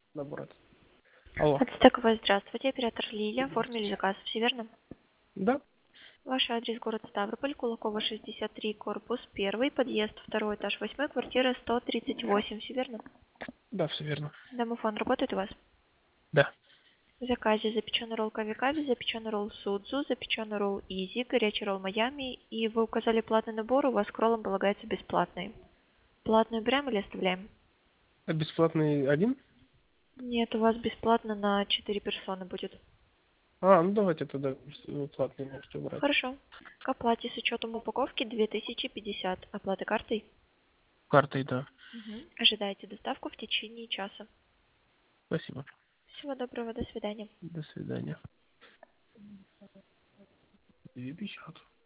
наоборот. Алло. Ацтековая, здравствуйте. Оператор Лилия. Оформили заказ. Все верно? Да? Ваш адрес город Ставрополь, Кулакова, 63, корпус 1, подъезд 2, этаж 8, квартира 138. Все верно? Да, все верно. Домофон работает у вас? Да. В заказе запеченный ролл Кави-Кави, запеченный ролл Судзу, запеченный ролл Изи, горячий ролл Майами. И вы указали платный набор, у вас к роллам полагается бесплатный. Платную берем или оставляем? А бесплатный один? Нет, у вас бесплатно на 4 персоны будет. А, ну давайте тогда платный можете убрать. Хорошо. К оплате с учетом упаковки 2050. Оплата картой? Картой, да. Мгм. Ожидаете доставку в течение часа. Спасибо. Всего доброго, до свидания. До свидания. 250.